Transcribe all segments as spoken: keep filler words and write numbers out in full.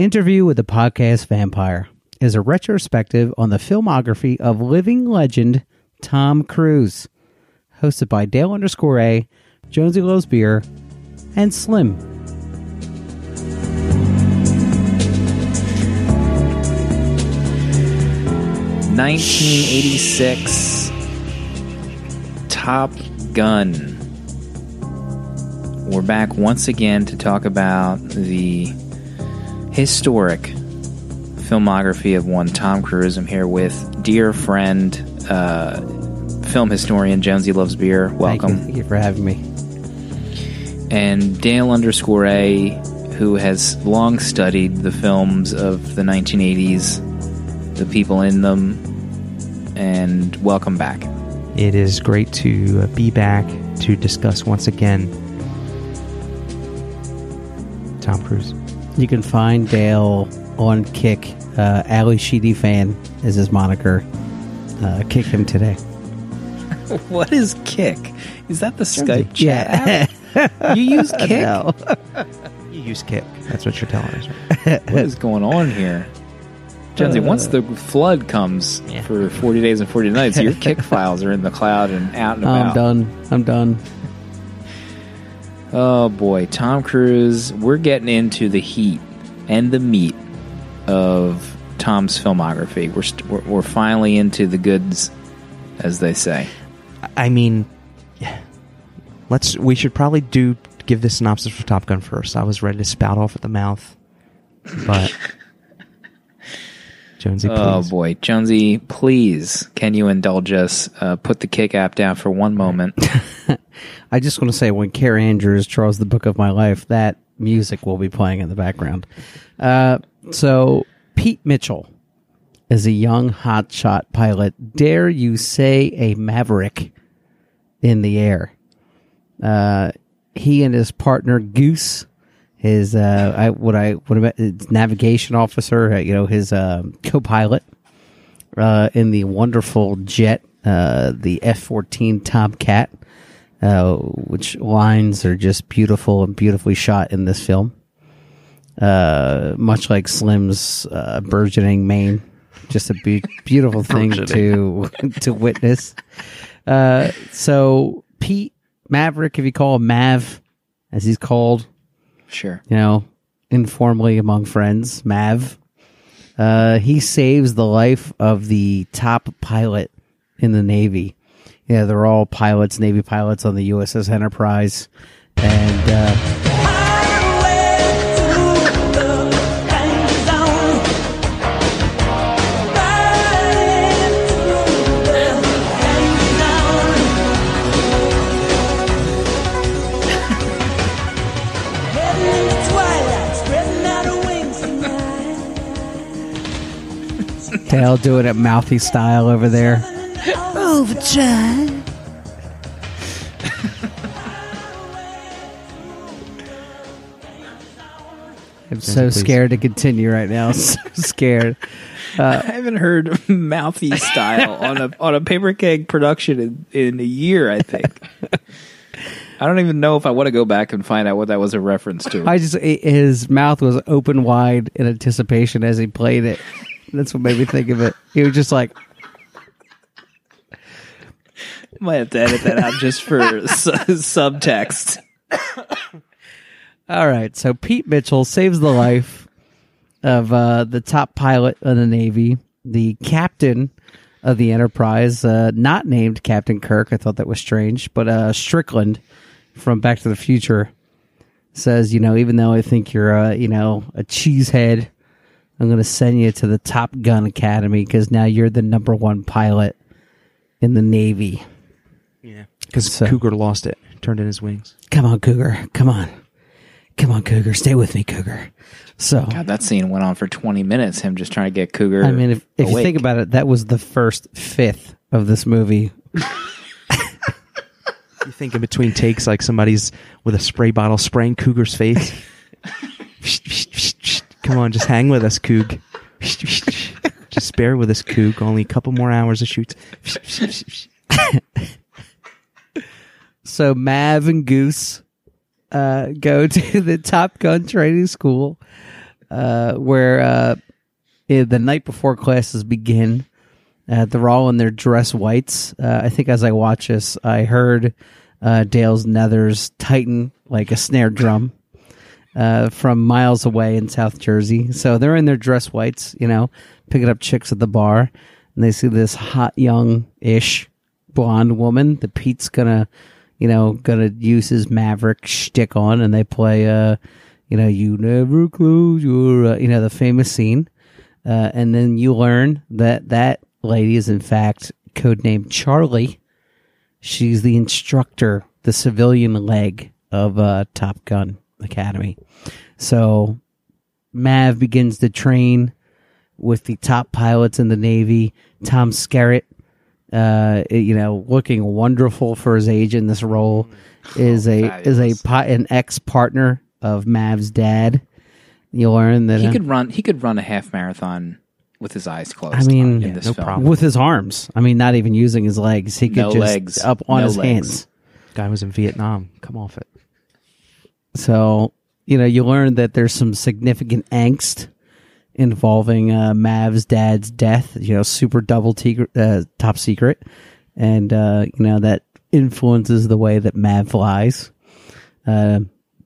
Interview with the Podcast Vampire is a retrospective on the filmography of living legend Tom Cruise, hosted by Dale underscore A, Jonesy Loves Beer, and Slim. nineteen eighty-six Top Gun. We're back once again to talk about the historic filmography of one Tom Cruise. I'm here with dear friend, uh, film historian Jonesy Loves Beer. Welcome. Thank you, Thank you for having me. And Dale underscore A, who has long studied the films of the nineteen eighties, the people in them, and welcome back. It is great to be back to discuss once again Tom Cruise. You can find Dale on Kick. Uh, Ali Sheedy Fan is his moniker. Uh, kick him today. What is Kick? Is that the Jonesy. Skype chat Yeah. app? You use Kick? No. You use Kick. That's what you're telling us, right? What is going on here? Jonesy, Uh, once the flood comes Yeah. for forty days and forty nights, your Kick files are in the cloud and out and about. I'm done. I'm done. Oh boy, Tom Cruise. We're getting into the heat and the meat of Tom's filmography. We're st- we're, we're finally into the goods, as they say. I mean, yeah. Let's. We should probably do give the synopsis for Top Gun first. I was ready to spout off at the mouth, but Jonesy, please. Oh boy, Jonesy, please, can you indulge us? Uh, put the Kick app down for one moment. I just want to say, when Carrie Andrews draws the book of my life, that music will be playing in the background. Uh, so, Pete Mitchell is a young hotshot pilot. Dare you say a maverick in the air? Uh, he and his partner Goose, his uh, I, what I what about his navigation officer, uh, you know, his uh, co-pilot uh, in the wonderful jet, uh, the F fourteen Tomcat. Uh, which lines are just beautiful and beautifully shot in this film. Uh, much like Slim's uh, burgeoning mane, just a be- beautiful thing to to witness. Uh, so Pete Maverick, if you call him Mav, as he's called, Sure. you know, informally among friends, Mav. Uh, he saves the life of the top pilot in the Navy. Yeah, they're all pilots, Navy pilots on the U S S Enterprise. And uh, Dale doing it mouthy style over there. Overdrive. I'm so Please. scared to continue right now. So scared. I haven't heard mouthy style on a on a paper keg production in, in a year, I think. I don't even know if I want to go back and find out what that was a reference to. I just his mouth was open wide in anticipation as he played it. That's what made me think of it. He was just like, might have to edit that out just for su- subtext. all right. So Pete Mitchell saves the life of uh, the top pilot of the Navy, the captain of the Enterprise, uh, not named Captain Kirk. I thought that was strange, but uh, Strickland from Back to the Future says, you know, even though I think you're, uh, you know, a cheesehead, I'm going to send you to the Top Gun Academy because now you're the number one pilot in the Navy. Yeah, because So- Cougar lost it, turned in his wings. Come on, Cougar. Come on. Come on, Cougar. Stay with me, Cougar. So, God, that scene went on for twenty minutes, him just trying to get Cougar I mean, if, if you awake. think about it, that was the first fifth of this movie. You think in between takes, like somebody's with a spray bottle spraying Cougar's face. Come on, just hang with us, Coug. Just bear with us, Coug. Only a couple more hours of shoots. So Mav and Goose uh, go to the Top Gun training school. uh, where uh, eh, the night before classes begin, uh, they're all in their dress whites. Uh, I think as I watch this, I heard uh, Dale's nethers tighten like a snare drum uh, from miles away in South Jersey. So they're in their dress whites, you know, picking up chicks at the bar, and they see this hot young-ish blonde woman that Pete's gonna, you know, gonna use his Maverick shtick on, and they play, uh, you know, you never close your, uh, you know, the famous scene, uh, and then you learn that that lady is in fact codenamed Charlie. She's the instructor, the civilian leg of uh, Top Gun Academy. So Mav begins to train with the top pilots in the Navy. Tom Skerritt, uh, you know, looking wonderful for his age in this role, is Oh, a fabulous. is a pi- an ex partner of Mav's dad. You learn that He uh, could run. He could run a half marathon with his eyes closed. I mean, in Yeah, this no film. problem. with his arms. I mean, not even using his legs. He could No just legs. up on No his legs. hands. Guy was in Vietnam. Come off it. So, you know, you learn that there's some significant angst involving uh, Mav's dad's death, you know, super double te- uh, top secret. And, uh, you know, that influences the way that Mav flies. Uh,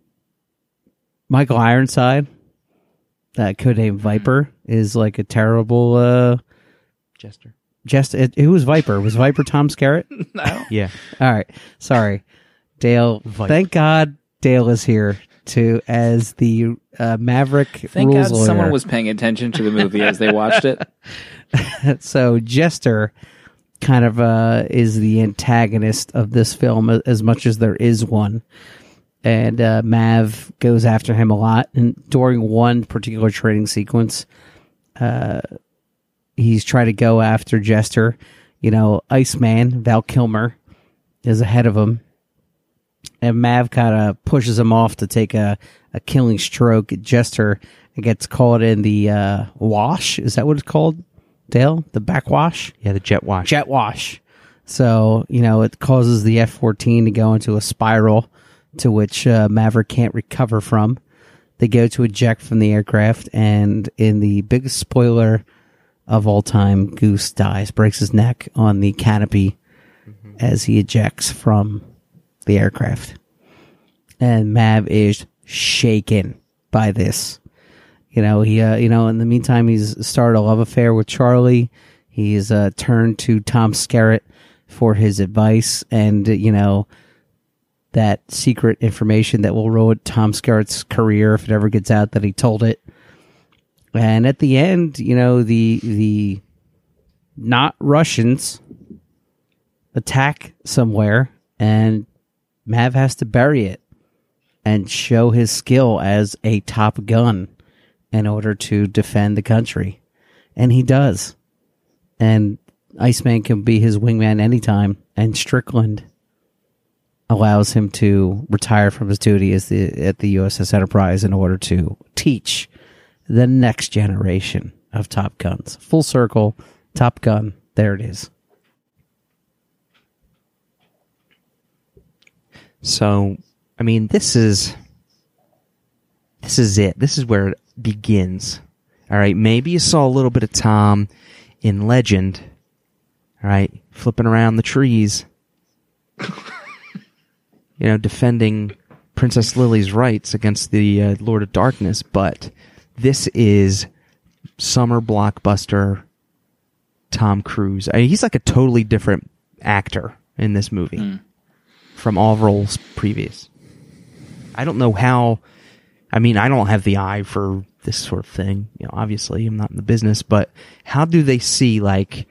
Michael Ironside, uh, codename Viper, is like a terrible uh, Jester. jest. It, who was Viper? Was Viper Tom Skerritt? Yeah. All right. Sorry. Dale. Viper. Thank God Dale is here to as the uh, Maverick Thank rules God lawyer. someone was paying attention to the movie as they watched it. So Jester kind of uh, is the antagonist of this film a- as much as there is one. And uh, Mav goes after him a lot. And during one particular training sequence, uh, he's trying to go after Jester. You know, Iceman, Val Kilmer, is ahead of him. And Mav kind of pushes him off to take a, a killing stroke at Jester and gets caught in the uh, wash. Is that what it's called, Dale? The backwash? Yeah, the jet wash. Jet wash. So, you know, it causes the F fourteen to go into a spiral to which uh, Maverick can't recover from. They go to eject from the aircraft, and in the biggest spoiler of all time, Goose dies, breaks his neck on the canopy as he ejects from the aircraft. And Mav is shaken by this. You know, he, uh, you know, in the meantime, he's started a love affair with Charlie. He's uh, turned to Tom Skerritt for his advice, and uh, you know, that secret information that will ruin Tom Skerritt's career if it ever gets out that he told it. And at the end, you know, the the not Russians attack somewhere, and Mav has to bury it and show his skill as a Top Gun in order to defend the country. And he does. And Iceman can be his wingman anytime, and Strickland allows him to retire from his duty as the at the U S S Enterprise in order to teach the next generation of Top Guns. Full circle, Top Gun, there it is. So, I mean, this is this is it. This is where it begins. All right, maybe you saw a little bit of Tom in Legend. All right, flipping around the trees. You know, defending Princess Lily's rights against the uh, Lord of Darkness, but this is summer blockbuster Tom Cruise. I mean, he's like a totally different actor in this movie Mm. from all roles previous. I don't know how. I mean, I don't have the eye for this sort of thing. You know, obviously, I'm not in the business, but how do they see like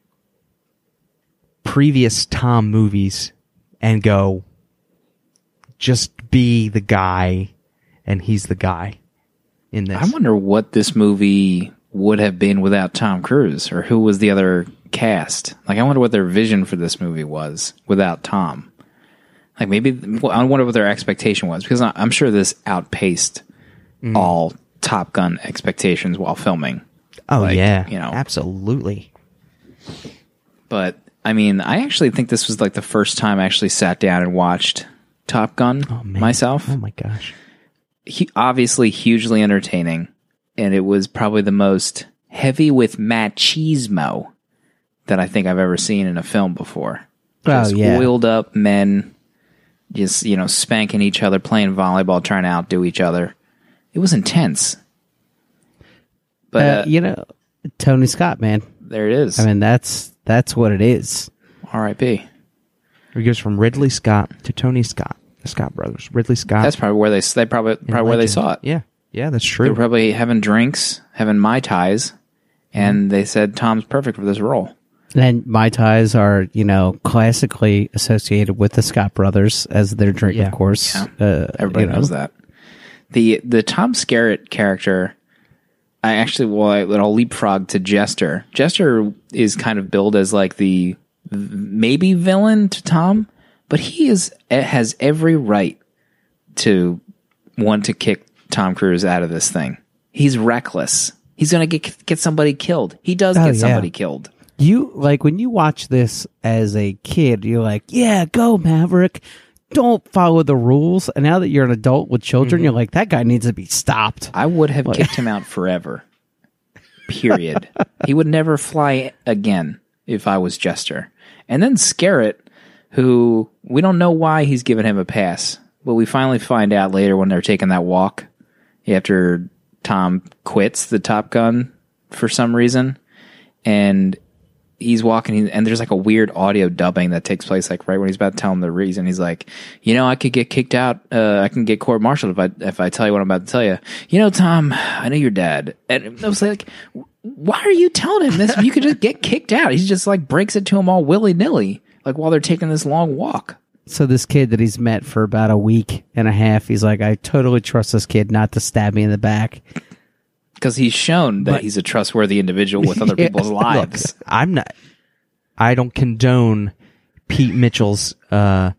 previous Tom movies and go, just be the guy, and he's the guy in this? I wonder what this movie would have been without Tom Cruise, or who was the other cast. Like, I wonder what their vision for this movie was without Tom. Like, maybe, well, I wonder what their expectation was, because I- I'm sure this outpaced all Top Gun expectations while filming. Oh Like, yeah, you know. absolutely. But, I mean, I actually think this was like the first time I actually sat down and watched Top Gun Oh, man. myself. Oh my gosh. He, obviously hugely entertaining. and it was probably the most heavy with machismo that I think I've ever seen in a film before. Just Oh, yeah. oiled up men, just, you know, spanking each other, playing volleyball, trying to outdo each other. It was intense. But Uh, uh, you know, Tony Scott, man. there it is. I mean, that's that's what it is. R I P It goes from Ridley Scott to Tony Scott, the Scott brothers. Ridley Scott. That's probably where they they probably probably where they saw it. Yeah, yeah, that's They true. were probably having drinks, having Mai Tais, and they said Tom's perfect for this role. And Mai Tais are, you know, classically associated with the Scott brothers as their drink, Yeah. of course. Yeah. Uh, Everybody you know. knows that. The the Tom Skerritt character, I actually well, I, I'll leapfrog to Jester. Jester is kind of billed as like the maybe villain to Tom, but he is has every right to want to kick Tom Cruise out of this thing. He's reckless. He's gonna get get somebody killed. He does Oh, get yeah. somebody killed. You, like, when you watch this as a kid, you're like, yeah, go, Maverick. Don't follow the rules. And now that you're an adult with children, you're like, that guy needs to be stopped. I would have kicked him out forever. Period. He would never fly again if I was Jester. And then Skerritt, who we don't know why he's given him a pass, but we finally find out later when they're taking that walk after Tom quits the Top Gun for some reason. And he's walking, and there's like a weird audio dubbing that takes place, like right when he's about to tell him the reason. He's like, you know, I could get kicked out. Uh, I can get court-martialed if I if I tell you what I'm about to tell you. You know, Tom, I know your dad. And I was like, why are you telling him this? You could just get kicked out. He just like breaks it to him all willy-nilly, like while they're taking this long walk. So this kid that he's met for about a week and a half, he's like, I totally trust this kid not to stab me in the back. Because he's shown that But- he's a trustworthy individual with other Yeah, people's lives. Look, I'm not. I don't condone Pete Mitchell's uh,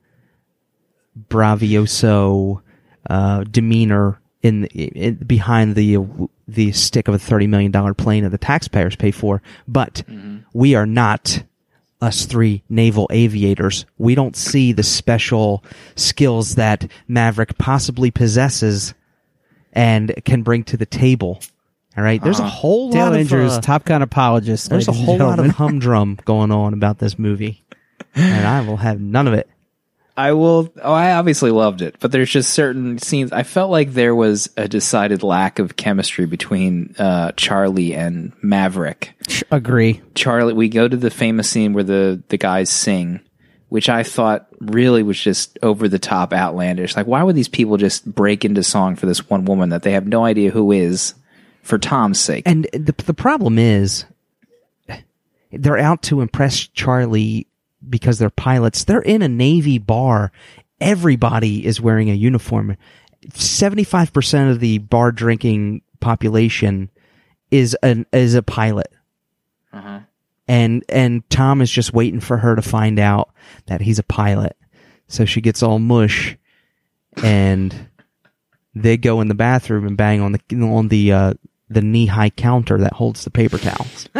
bravioso uh, demeanor in, in behind the the stick of a thirty million dollar plane that the taxpayers pay for. But we are not us three naval aviators. We don't see the special skills that Maverick possibly possesses and can bring to the table. All right, there's a whole Dale lot of Andrews, uh, Top Gun apologist. there's a ladies and whole lot of gentlemen. humdrum going on about this movie, and I will have none of it. I will. Oh, I obviously loved it, but there's just certain scenes. I felt like there was a decided lack of chemistry between uh, Charlie and Maverick. Agree. Charlie, we go to the famous scene where the the guys sing, which I thought really was just over the top, outlandish. Like, why would these people just break into song for this one woman that they have no idea who is, for Tom's sake? And the the problem is, they're out to impress Charlie because they're pilots. They're in a Navy bar. Everybody is wearing a uniform. seventy-five percent of the bar drinking population is an is a pilot. Uh-huh. And and Tom is just waiting for her to find out that he's a pilot. So she gets all mush, and they go in the bathroom and bang on the on the uh, the knee high counter that holds the paper towels.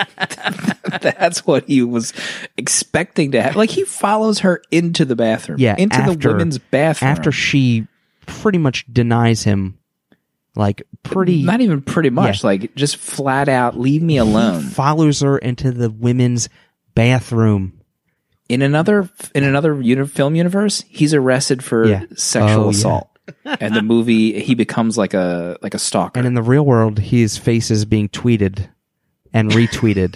That's what he was expecting to have. Like, he follows her into the bathroom. Yeah, into the after- women's bathroom. After she pretty much denies him, like pretty Not even pretty much. Yeah. Like, just flat out, leave me alone. follows her into the women's bathroom. In another in another uni- film universe, he's arrested for Yeah. sexual Oh, yeah. assault. And the movie, he becomes like a like a stalker. And in the real world, his face is being tweeted and retweeted.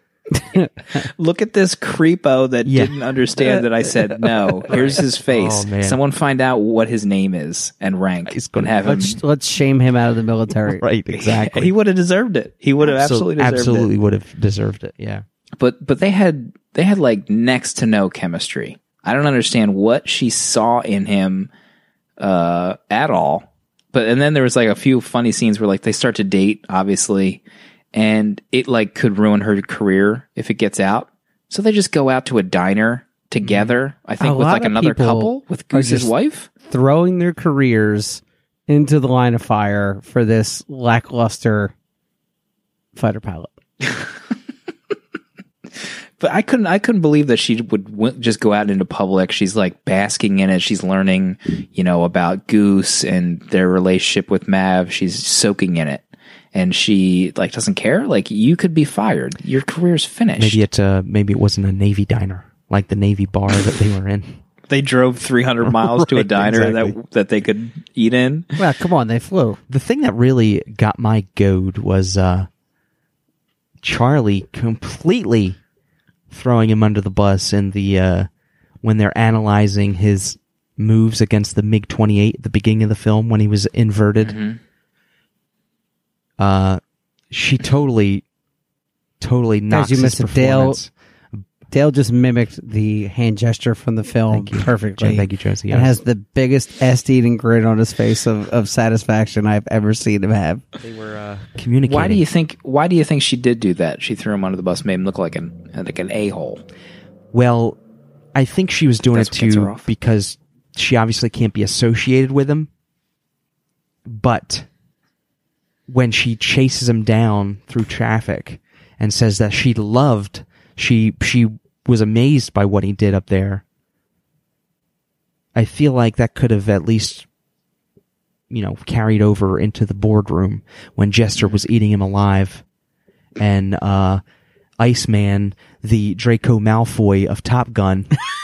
Look at this creepo that Yeah. didn't understand that I said no. Here's his face. Oh, man. Someone find out what his name is and rank. He's and gonna- have him. Let's let's shame him out of the military. Right, exactly. He would have deserved it. He would have absolutely deserved absolutely it. would have deserved it. Yeah. But but they had they had like next to no chemistry. I don't understand what she saw in him uh, at all. But and then there was like a few funny scenes where like they start to date, obviously, and it like could ruin her career if it gets out. So they just go out to a diner together. I think A with lot like of another people couple with are Goose's just- wife. Throwing their careers into the line of fire for this lackluster fighter pilot. But I couldn't. I couldn't believe that she would w- just go out into public. She's like basking in it. She's learning, you know, about Goose and their relationship with Mav. She's soaking in it, and she like doesn't care. Like, you could be fired. Your career's finished. Maybe it uh, maybe it wasn't a Navy diner like the Navy bar that they were in. They drove three hundred miles to a Right, diner exactly. that that they could eat in. Well, come on, they flew. The thing that really got my goad was uh, Charlie completely throwing him under the bus in the uh, when they're analyzing his moves against the MiG twenty-eight at the beginning of the film when he was inverted. Mm-hmm. Uh, she totally, totally knocks you his missed it. Dale- performance. Dale just mimicked the hand gesture from the film Thank you. perfectly. Thank you, Josie. And Yes. has the biggest ass-eating grin on his face of, of satisfaction I've ever seen him have. They were uh, communicating. Why do you think? Why do you think she did do that? She threw him under the bus, made him look like an like an a hole. Well, I think she was doing That's it what gets her too off. because she obviously can't be associated with him. But when she chases him down through traffic and says that she loved, she she was amazed by what he did up there, I feel like that could have at least, you know, carried over into the boardroom when Jester was eating him alive, and uh, Iceman, the Draco Malfoy of Top Gun,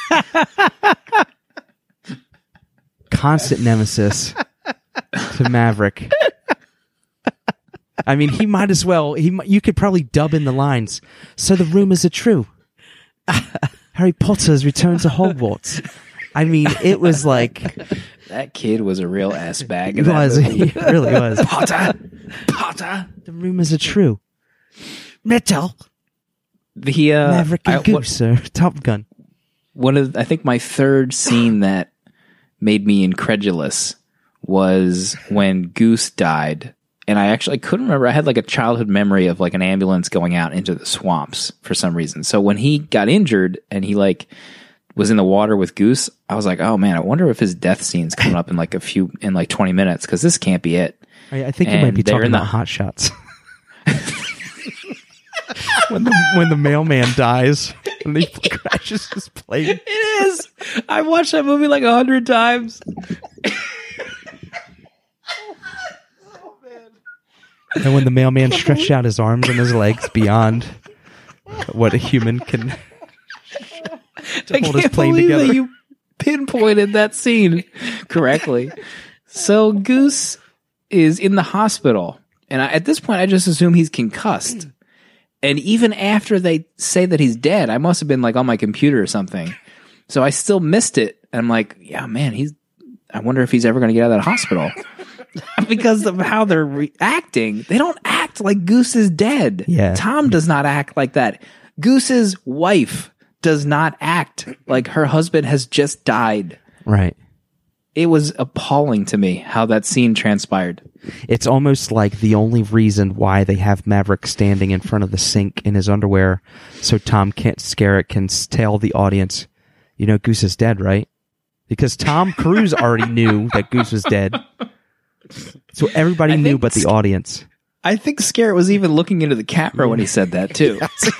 constant nemesis to Maverick. I mean, he might as well. He mi- you could probably dub in the lines. So the rumors are true. Harry Potter's return to Hogwarts. I mean, it was like That kid was a real ass bag. it in that was. movie. It really was. Potter, Potter. The rumors are true. Mitchell! The uh, Maverick and I- what- Goose are Top Gun. one of I think my third scene that made me incredulous was when Goose died. And I actually couldn't remember. I had like a childhood memory of like an ambulance going out into the swamps for some reason. So when he got injured and he like was in the water with Goose, I was like, oh man, I wonder if his death scene's coming up in like a few, in like twenty minutes, because this can't be it. I, I think you might And be they're talking in the- about Hot Shots. when the when the mailman dies and he crashes his plane. It is. I've watched that movie like a hundred times. And when the mailman stretched out his arms and his legs beyond what a human can to I hold his can't plane believe together. that you pinpointed that scene correctly. So Goose is in the hospital, and I, at this point, I just assume he's concussed. And even after they say that he's dead, I must have been like on my computer or something. So I still missed it. And I'm like, yeah, man, he's. I wonder if he's ever going to get out of that hospital. Because of how they're reacting. They don't act like Goose is dead. Yeah. Tom does not act like that. Goose's wife does not act like her husband has just died. Right. It was appalling to me how that scene transpired. It's almost like the only reason why they have Maverick standing in front of the sink in his underwear so Tom can't Skerritt can s- tell the audience, you know, Goose is dead, right? Because Tom Cruise already knew that Goose was dead. So everybody I knew think but the Sk- audience. I think Skerritt was even looking into the camera when he said that too.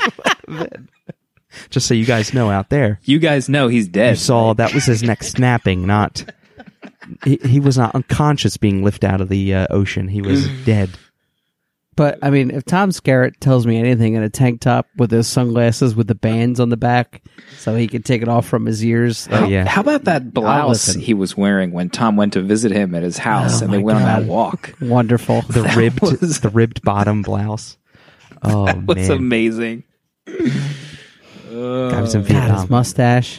Just so you guys know out there. You guys know he's dead. You saw that was his neck snapping, not he, he was not unconscious being lifted out of the uh, ocean. He was dead. But, I mean, if Tom Skerritt tells me anything in a tank top with his sunglasses with the bands on the back so he can take it off from his ears. Oh yeah. How about that blouse listen. he was wearing when Tom went to visit him at his house Oh and they my went on God. that walk? Wonderful. The That ribbed was- the ribbed bottom blouse. Oh That was man. amazing. Guy was in God, Vietnam. his mustache.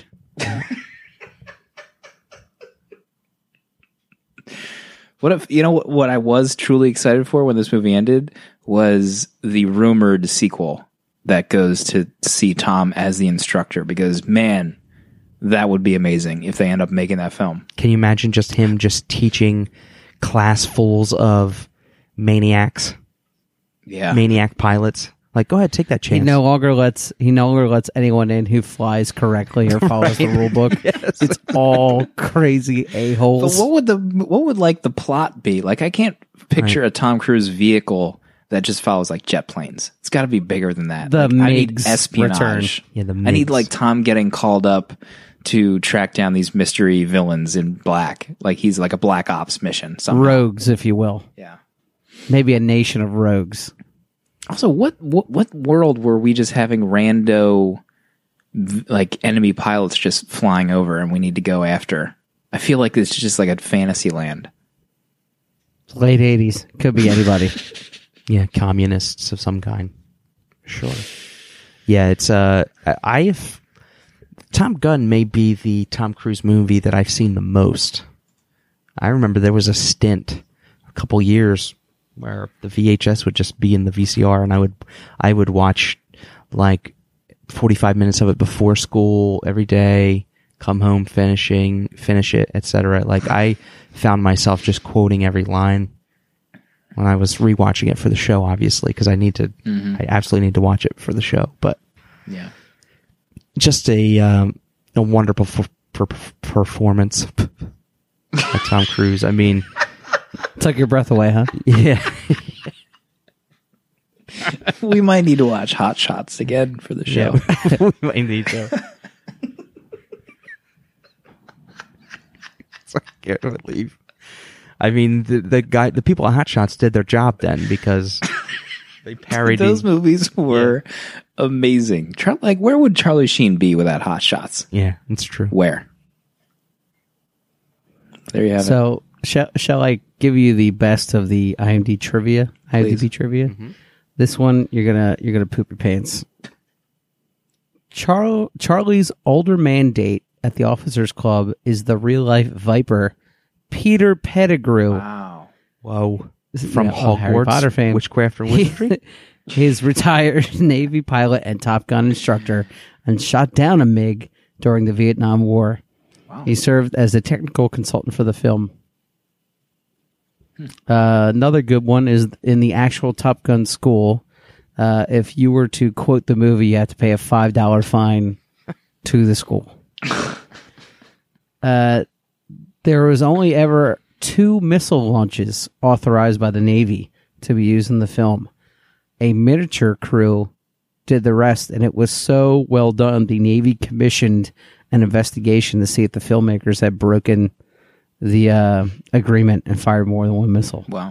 What if you know what, what I was truly excited for when this movie ended was the rumored sequel that goes to see Tom as the instructor, because man, that would be amazing if they end up making that film. Can you imagine just him just teaching classfuls of maniacs, Yeah. maniac pilots? Like, go ahead, take that He chance. no longer lets he no longer lets anyone in who flies correctly or follows the rule book. It's all crazy But a-holes. what would the what would like the plot be? Like I can't picture a Tom Cruise vehicle that just follows like jet planes. It's got to be bigger than that. The Like, I need MiGs espionage. return. Yeah, the I need MiGs. like Tom getting called up to track down these mystery villains in black. Like he's like a black ops mission. Somehow. Rogues, if you will. Yeah. maybe a nation of rogues. Also, what, what what world were we just having rando, v- like, enemy pilots just flying over and we need to go after? I feel like it's just like a fantasy land. Late eighties. Could be anybody. Yeah, communists of some kind. Sure. Yeah, it's uh, I've Tom Gunn may be the Tom Cruise movie that I've seen the most. I remember there was a stint a couple years where the V H S would just be in the V C R, and I would I would watch like forty-five minutes of it before school every day. Come home, finishing, finish it, et cetera. Like I found myself just quoting every line when I was rewatching it for the show, obviously, because I need to, mm-hmm. I absolutely need to watch it for the show. But yeah, just a um, a wonderful f- per- performance by Tom Cruise. I mean, took your breath away, huh? Yeah. We might need to watch Hot Shots again for the show. Yeah, we might need to. I can't believe. I mean, the, the guy, the people at Hot Shots did their job then because they parodied. Those movies were yeah. amazing. Char- like, where would Charlie Sheen be without Hot Shots? Yeah, that's true. Where? There you have so, it. So, shall, shall I give you the best of the I M D B trivia? I M D B Please. trivia. Mm-hmm. This one, you're gonna you're gonna poop your pants. Char- Charlie's older man date at the Officers Club is the real life Viper, Peter Pettigrew. Wow. Whoa. From yeah, oh, Harry Potter Hogwarts, fame. Witchcraft and Wizardry? He's retired Navy pilot and Top Gun instructor and shot down a MiG during the Vietnam War. Wow. He served as a technical consultant for the film. Hmm. Uh, another good one is in the actual Top Gun school. Uh, if you were to quote the movie, you have to pay a five dollars fine to the school. Uh, there was only ever two missile launches authorized by the Navy to be used in the film. A miniature crew did the rest, and it was so well done, the Navy commissioned an investigation to see if the filmmakers had broken the uh, agreement and fired more than one missile. Wow.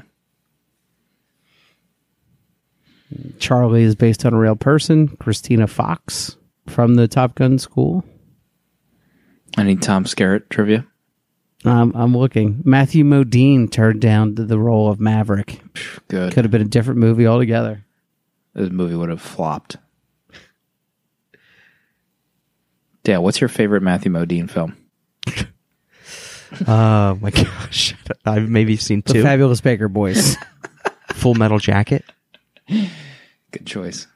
Charlie is based on a real person, Christina Fox, from the Top Gun school. Any Tom Skerritt trivia? Um, I'm looking. Matthew Modine turned down the role of Maverick. Good. Could have been a different movie altogether. This movie would have flopped. Dale, what's your favorite Matthew Modine film? Oh my gosh. I've maybe seen two. The Fabulous Baker Boys. Full Metal Jacket. Good choice.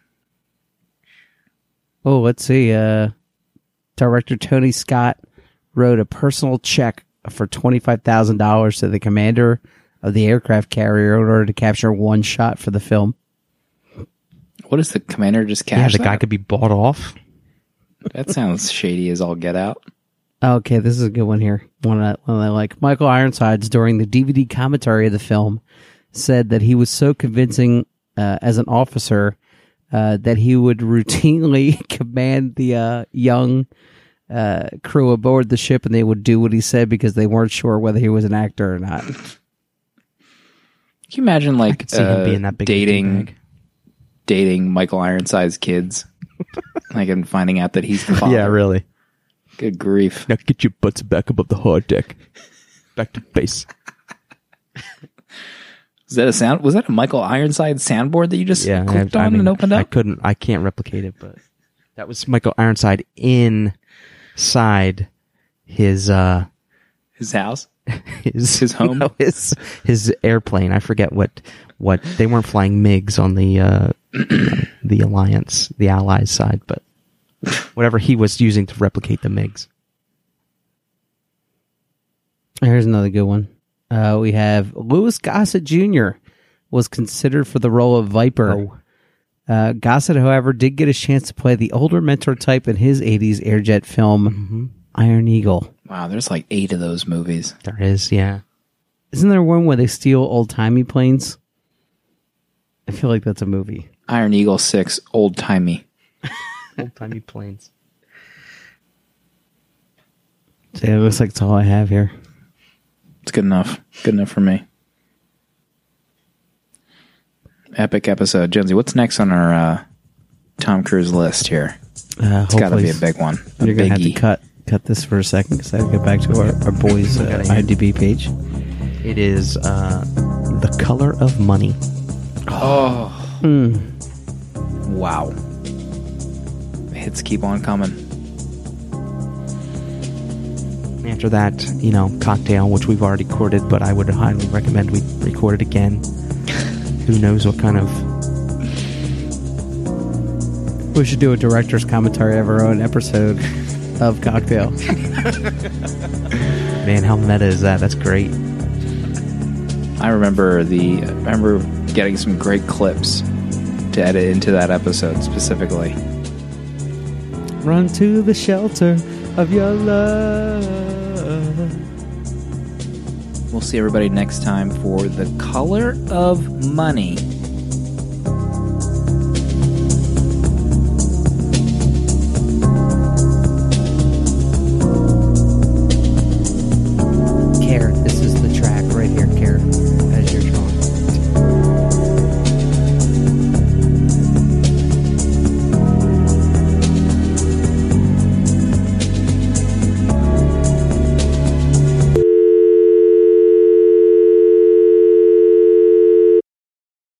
Oh, let's see. Uh, director Tony Scott wrote a personal check for twenty-five thousand dollars to the commander of the aircraft carrier in order to capture one shot for the film. What is the commander just cash? Yeah, the that? guy could be bought off. That sounds shady as all get out. Okay, this is a good one here. One I, one I like. Michael Ironsides, during the D V D commentary of the film, said that he was so convincing uh, as an officer uh, that he would routinely command the uh, young uh, crew aboard the ship, and they would do what he said because they weren't sure whether he was an actor or not. Can you imagine, like, see him uh, being that big dating, bag. dating Michael Ironside's kids, like, and finding out that he's the father? Yeah, really. Good grief. Now get your butts back above the hard deck. Back to base. Is that a sound? Was that a Michael Ironside soundboard that you just Yeah, clicked I, I on mean, and opened up? I couldn't, I can't replicate it, but that was Michael Ironside inside his, uh, His house? his, His home? no, his, his airplane. I forget what, what, they weren't flying MiGs on the, uh, the Alliance, the Allies side, but whatever he was using to replicate the MiGs. Here's another good one. Uh, we have Louis Gossett Junior was considered for the role of Viper. Oh. Uh, Gossett, however, did get a chance to play the older mentor type in his eighties airjet film, Mm-hmm. Iron Eagle. Wow, there's like eight of those movies. There is, yeah. Isn't there one where they steal old-timey planes? I feel like that's a movie. Iron Eagle six, old timey. Old-timey planes. So yeah, it looks like it's all I have here. It's good enough. Good enough for me. epic episode. Jonesy, what's next on our uh, Tom Cruise list here? Uh, It's got to be a big one. A You're gonna have to biggie. cut cut this for a second because I have to go back to our, our boys' uh, IMDb page. It is uh, The Color of Money. Oh, Mm. wow. Hits keep on coming. After that, you know, Cocktail, which we've already recorded, but I would highly recommend we record it again. Who knows what kind of... We should do a director's commentary of our own episode of Cocktail. Man, how meta is that? That's great. I remember the. I remember getting some great clips to edit into that episode specifically. Run to the shelter of your love. We'll see everybody next time for The Color of Money.